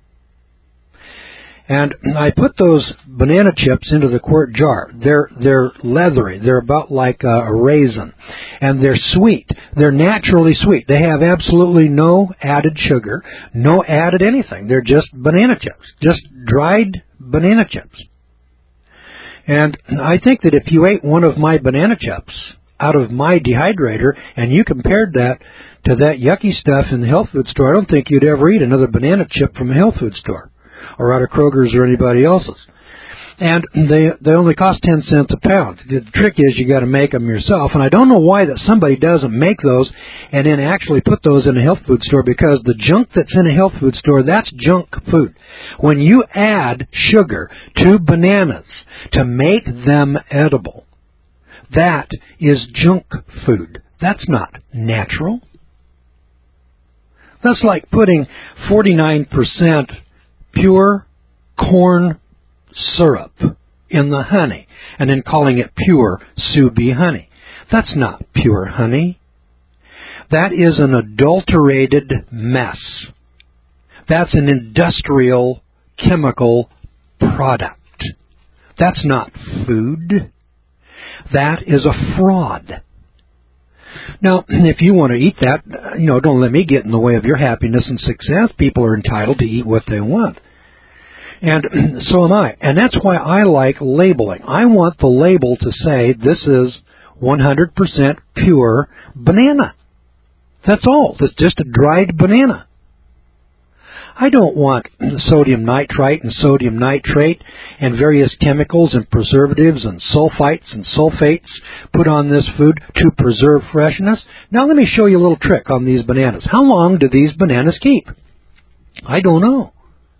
[SPEAKER 1] And I put those banana chips into the quart jar. They're leathery. They're about like a raisin. And they're sweet. They're naturally sweet. They have absolutely no added sugar, no added anything. They're just banana chips, just dried banana chips. And I think that if you ate one of my banana chips out of my dehydrator and you compared that to that yucky stuff in the health food store, I don't think you'd ever eat another banana chip from a health food store or out of Kroger's or anybody else's. And they only cost 10 cents a pound. The trick is you got to make them yourself. And I don't know why that somebody doesn't make those and then actually put those in a health food store, because the junk that's in a health food store, that's junk food. When you add sugar to bananas to make them edible, that is junk food. That's not natural. That's like putting 49% pure corn syrup in the honey and then calling it pure Sous Bee honey. That's not pure honey. That is an adulterated mess. That's an industrial chemical product. That's not food. That is a fraud. Now, if you want to eat that, don't let me get in the way of your happiness and success. People are entitled to eat what they want. And so am I. And that's why I like labeling. I want the label to say this is 100% pure banana. That's all. It's just a dried banana. I don't want sodium nitrite and sodium nitrate and various chemicals and preservatives and sulfites and sulfates put on this food to preserve freshness. Now let me show you a little trick on these bananas. How long do these bananas keep? I don't know.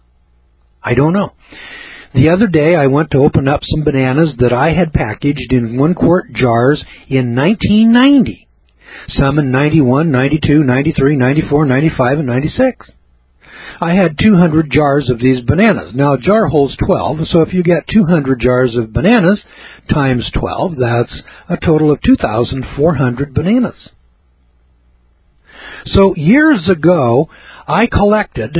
[SPEAKER 1] The other day I went to open up some bananas that I had packaged in 1-quart jars in 1990. Some in 91, 92, 93, 94, 95, and 96. I had 200 jars of these bananas. Now, a jar holds 12, so if you get 200 jars of bananas times 12, that's a total of 2,400 bananas. So years ago, I collected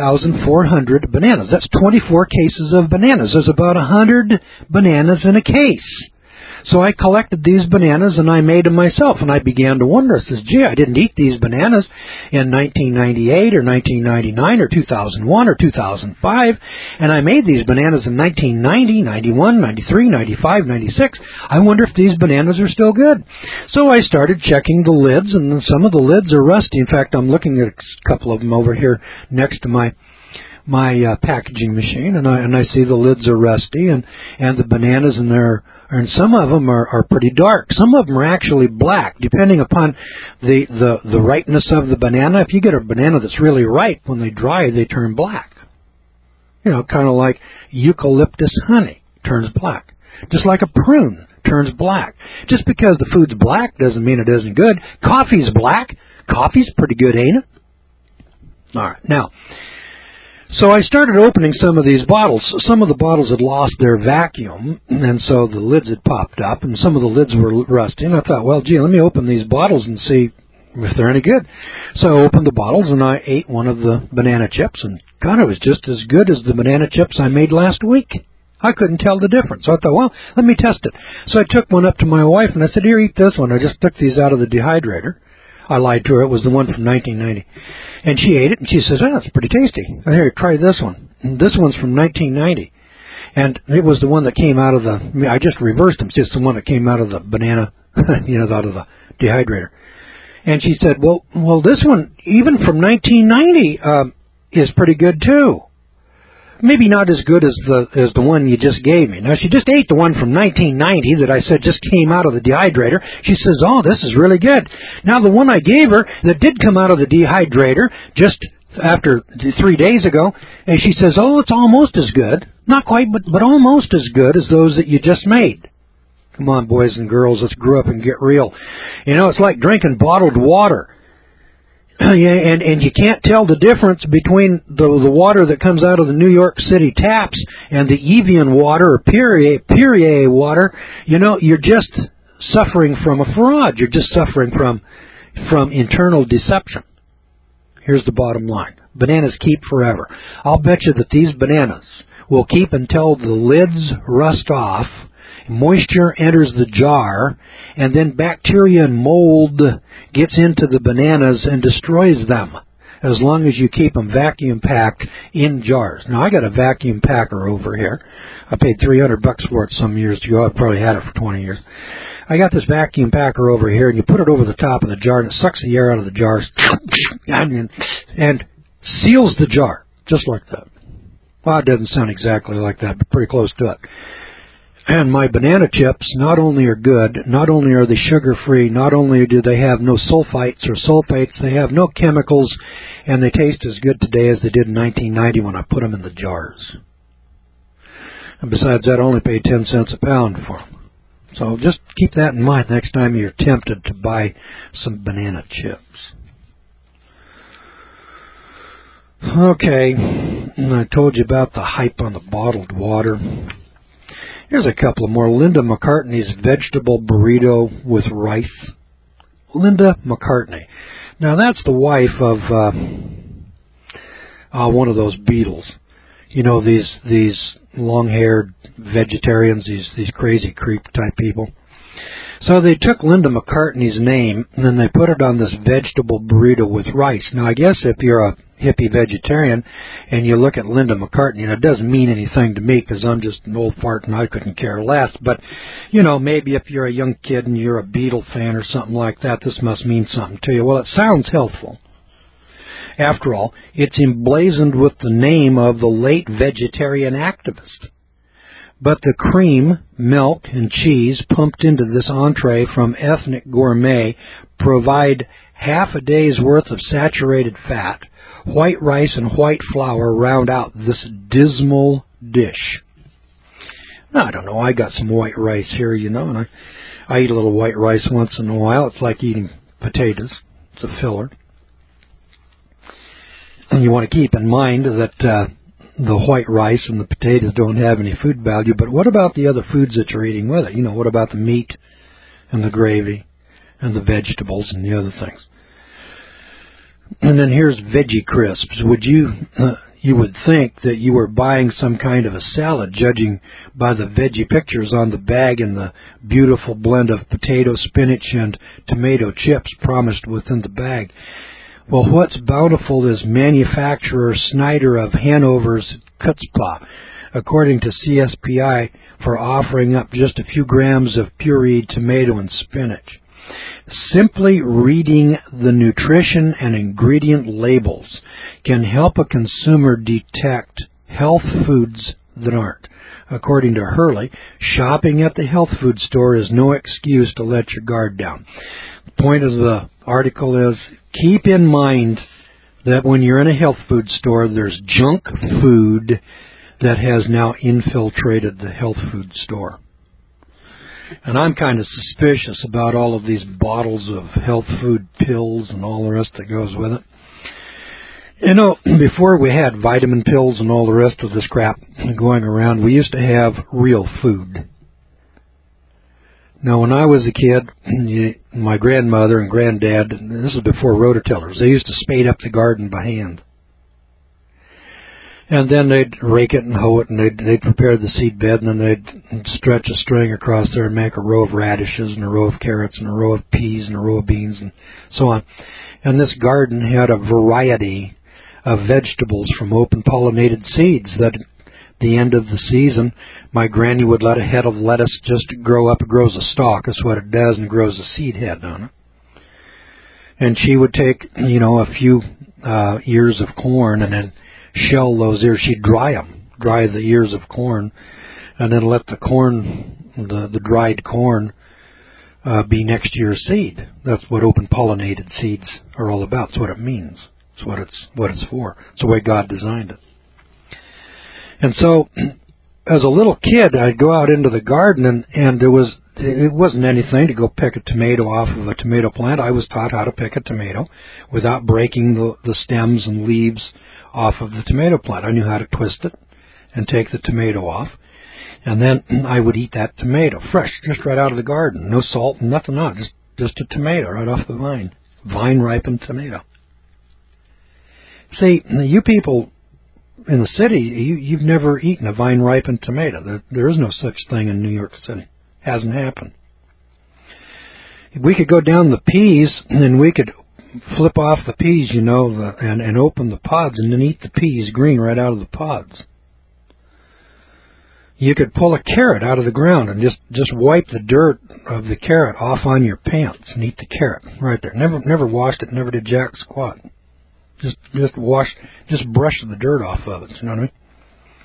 [SPEAKER 1] 2,400 bananas. That's 24 cases of bananas. There's about 100 bananas in a case. So I collected these bananas and I made them myself, and I began to wonder. I says, gee, I didn't eat these bananas in 1998 or 1999 or 2001 or 2005, and I made these bananas in 1990, 91, 93, 95, 96. I wonder if these bananas are still good. So I started checking the lids, and some of the lids are rusty. In fact, I'm looking at a couple of them over here next to my packaging machine, and I see the lids are rusty, and the bananas in there, and some of them are pretty dark. Some of them are actually black, depending upon the ripeness of the banana. If you get a banana that's really ripe, when they dry, they turn black. Kind of like eucalyptus honey turns black. Just like a prune turns black. Just because the food's black doesn't mean it isn't good. Coffee's black. Coffee's pretty good, ain't it? All right, now, so I started opening some of these bottles. Some of the bottles had lost their vacuum, and so the lids had popped up, and some of the lids were rusty. And I thought, well, gee, let me open these bottles and see if they're any good. So I opened the bottles, and I ate one of the banana chips, and God, it was just as good as the banana chips I made last week. I couldn't tell the difference. So I thought, well, let me test it. So I took one up to my wife, and I said, here, eat this one. I just took these out of the dehydrator. I lied to her. It was the one from 1990. And she ate it, and she says, it's pretty tasty. Here, try this one. And this one's from 1990. And it was the one that came out of I just reversed them. It's just the one that came out of the banana, out of the dehydrator. And she said, well, this one, even from 1990, is pretty good, too. Maybe not as good as the one you just gave me. Now, she just ate the one from 1990 that I said just came out of the dehydrator. She says, oh, this is really good. Now, the one I gave her that did come out of the dehydrator just after 3 days ago, and she says, oh, it's almost as good. Not quite, but almost as good as those that you just made. Come on, boys and girls, let's grow up and get real. It's like drinking bottled water. And you can't tell the difference between the water that comes out of the New York City taps and the Evian water or Perrier water. You're just suffering from a fraud. You're just suffering from internal deception. Here's the bottom line. Bananas keep forever. I'll bet you that these bananas will keep until the lids rust off, moisture enters the jar, and then bacteria and mold gets into the bananas and destroys them, as long as you keep them vacuum packed in jars. Now, I got a vacuum packer over here. I paid $300 for it some years ago. I've probably had it for 20 years. I got this vacuum packer over here, and you put it over the top of the jar, and it sucks the air out of the jars and seals the jar, just like that. Well, it doesn't sound exactly like that, but pretty close to it. And my banana chips not only are good, not only are they sugar-free, not only do they have no sulfites or sulfates, they have no chemicals, and they taste as good today as they did in 1990 when I put them in the jars. And besides that, I only paid 10 cents a pound for them. So just keep that in mind next time you're tempted to buy some banana chips. Okay, and I told you about the hype on the bottled water. Here's a couple of more. Linda McCartney's vegetable burrito with rice. Linda McCartney. Now, that's the wife of one of those Beatles. You know, these long-haired vegetarians, these crazy creep type people. So they took Linda McCartney's name, and then they put it on this vegetable burrito with rice. Now, I guess if you're a hippie vegetarian and you look at Linda McCartney, and it doesn't mean anything to me because I'm just an old fart and I couldn't care less. But, you know, maybe if you're a young kid and you're a Beatle fan or something like that, this must mean something to you. Well, it sounds helpful. After all, it's emblazoned with the name of the late vegetarian activist. But the cream, milk, and cheese pumped into this entree from Ethnic Gourmet provide half a day's worth of saturated fat. White rice and white flour round out this dismal dish. Now, I don't know, I got some white rice here, you know, and I eat a little white rice once in a while. It's like eating potatoes. It's a filler. And you want to keep in mind that the white rice and the potatoes don't have any food value, but what about the other foods that you're eating with it? You know, what about the meat and the gravy and the vegetables and the other things? And then here's Veggie Crisps. You would think that you were buying some kind of a salad, judging by the veggie pictures on the bag and the beautiful blend of potato, spinach, and tomato chips promised within the bag. Well, what's bountiful is manufacturer Snyder of Hanover's Kutzpah, according to CSPI, for offering up just a few grams of pureed tomato and spinach. Simply reading the nutrition and ingredient labels can help a consumer detect health foods that aren't. According to Hurley, shopping at the health food store is no excuse to let your guard down. The point of the article is, keep in mind that when you're in a health food store, there's junk food that has now infiltrated the health food store. And I'm kind of suspicious about all of these bottles of health food pills and all the rest that goes with it. You know, before we had vitamin pills and all the rest of this crap going around, we used to have real food. Now, when I was a kid, my grandmother and granddad, and this is before rototillers, they used to spade up the garden by hand. And then they'd rake it and hoe it, and they'd prepare the seed bed, and then they'd stretch a string across there and make a row of radishes and a row of carrots and a row of peas and a row of beans and so on. And this garden had a variety of vegetables from open-pollinated seeds that at the end of the season, my granny would let a head of lettuce just grow up. It grows a stalk, is what it does, and grows a seed head on it. And she would take, you know, a few ears of corn and then shell those ears. She'd dry the ears of corn, and then let the corn, the dried corn, be next to your seed. That's what open-pollinated seeds are all about. That's what it means. It's what it's for. It's the way God designed it. And so, as a little kid, I'd go out into the garden, and it wasn't anything to go pick a tomato off of a tomato plant. I was taught how to pick a tomato without breaking the stems and leaves off of the tomato plant. I knew how to twist it and take the tomato off, and then I would eat that tomato fresh, just right out of the garden. No salt, nothing on it, just a tomato right off the vine-ripened tomato. See, you people in the city, you've never eaten a vine-ripened tomato. There is no such thing in New York City. Hasn't happened. We could go down the peas, and we could flip off the peas, you know, and open the pods, and then eat the peas green right out of the pods. You could pull a carrot out of the ground and just wipe the dirt of the carrot off on your pants and eat the carrot right there. Never washed it, never did jack squat. Just brush the dirt off of it, you know what I mean?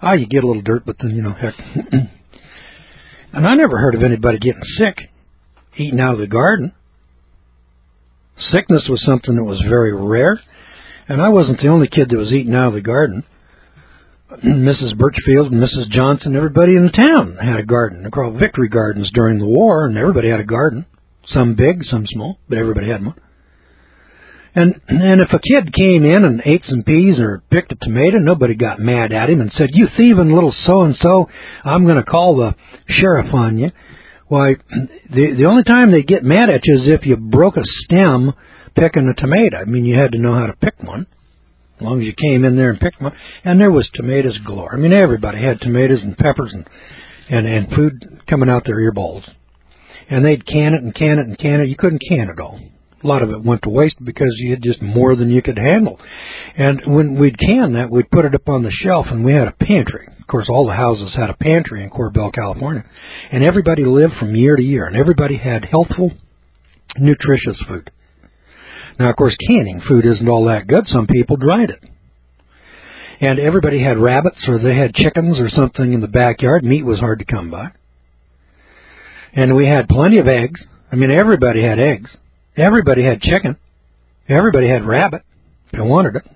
[SPEAKER 1] You get a little dirt, but then, heck. And I never heard of anybody getting sick eating out of the garden. Sickness was something that was very rare, and I wasn't the only kid that was eating out of the garden. Mrs. Birchfield and Mrs. Johnson, everybody in the town had a garden. They're called Victory Gardens during the war, and everybody had a garden. Some big, some small, but everybody had one. And if a kid came in and ate some peas or picked a tomato, nobody got mad at him and said, "You thieving little so-and-so, I'm going to call the sheriff on you." Why, the only time they get mad at you is if you broke a stem picking a tomato. I mean, you had to know how to pick one. As long as you came in there and picked one. And there was tomatoes galore. I mean, everybody had tomatoes and peppers and food coming out their earballs. And they'd can it and can it and can it. You couldn't can it all. A lot of it went to waste because you had just more than you could handle. And when we'd can that, we'd put it up on the shelf, and we had a pantry. Of course, all the houses had a pantry in Corbell, California. And everybody lived from year to year, and everybody had healthful, nutritious food. Now, of course, canning food isn't all that good. Some people dried it. And everybody had rabbits, or they had chickens or something in the backyard. Meat was hard to come by. And we had plenty of eggs. I mean, everybody had eggs. Everybody had chicken. Everybody had rabbit, if you wanted it.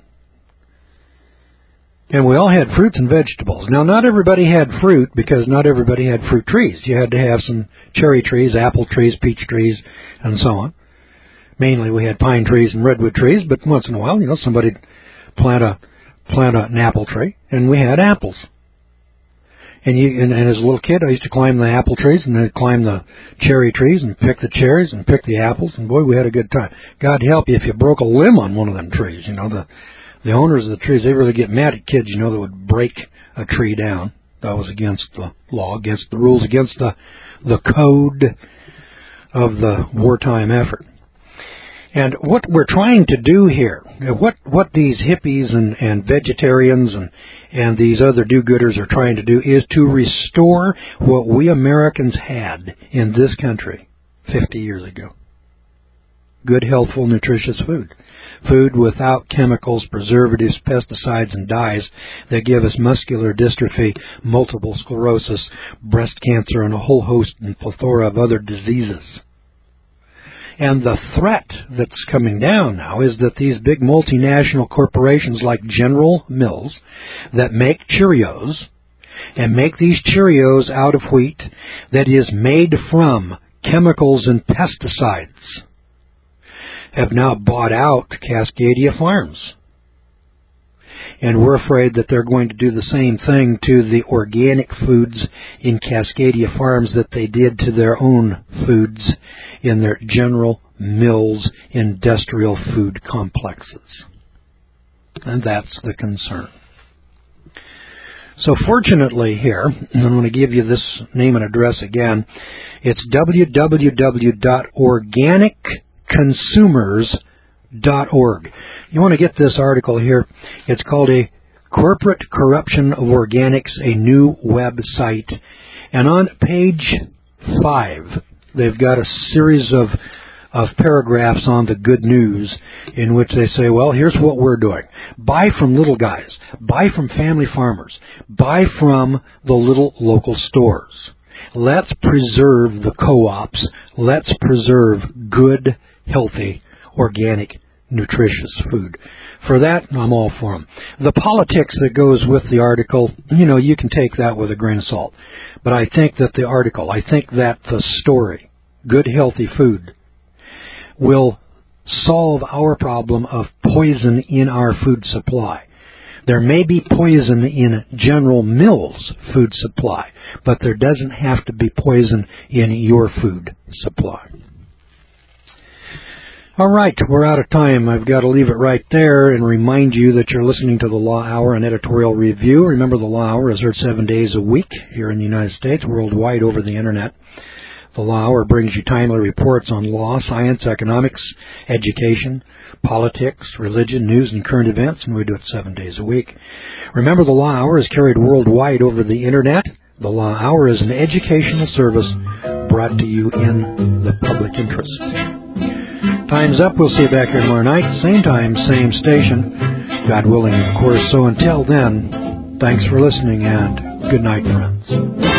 [SPEAKER 1] And we all had fruits and vegetables. Now, not everybody had fruit because not everybody had fruit trees. You had to have some cherry trees, apple trees, peach trees, and so on. Mainly we had pine trees and redwood trees, but once in a while, somebody'd plant an apple tree, and we had apples. And as a little kid, I used to climb the apple trees and then climb the cherry trees and pick the cherries and pick the apples. And boy, we had a good time. God help you if you broke a limb on one of them trees. The owners of the trees, they really get mad at kids, that would break a tree down. That was against the law, against the rules, against the code of the wartime effort. And what we're trying to do here, what these hippies and vegetarians and these other do-gooders are trying to do is to restore what we Americans had in this country 50 years ago. Good, healthful, nutritious food. Food without chemicals, preservatives, pesticides, and dyes that give us muscular dystrophy, multiple sclerosis, breast cancer, and a whole host and plethora of other diseases. And the threat that's coming down now is that these big multinational corporations like General Mills that make Cheerios and make these Cheerios out of wheat that is made from chemicals and pesticides have now bought out Cascadia Farms. And we're afraid that they're going to do the same thing to the organic foods in Cascadia Farms that they did to their own foods in their General Mills industrial food complexes. And that's the concern. So fortunately here, and I'm going to give you this name and address again, it's www.organicconsumers.org. You want to get this article here. It's called A Corporate Corruption of Organics, a New Website. And on page 5, they've got a series of paragraphs on the good news in which they say, well, here's what we're doing. Buy from little guys. Buy from family farmers. Buy from the little local stores. Let's preserve the co-ops. Let's preserve good, healthy, organic, nutritious food. For that, I'm all for them. The politics that goes with the article, you can take that with a grain of salt. But I think that the story, good, healthy food, will solve our problem of poison in our food supply. There may be poison in General Mills' food supply, but there doesn't have to be poison in your food supply. All right, we're out of time. I've got to leave it right there and remind you that you're listening to the Law Hour and Editorial Review. Remember, the Law Hour is heard 7 days a week here in the United States, worldwide over the Internet. The Law Hour brings you timely reports on law, science, economics, education, politics, religion, news, and current events, and we do it 7 days a week. Remember, the Law Hour is carried worldwide over the Internet. The Law Hour is an educational service brought to you in the public interest. Time's up. We'll see you back here tomorrow night. Same time, same station. God willing, of course. So until then, Thanks for listening, and good night, friends.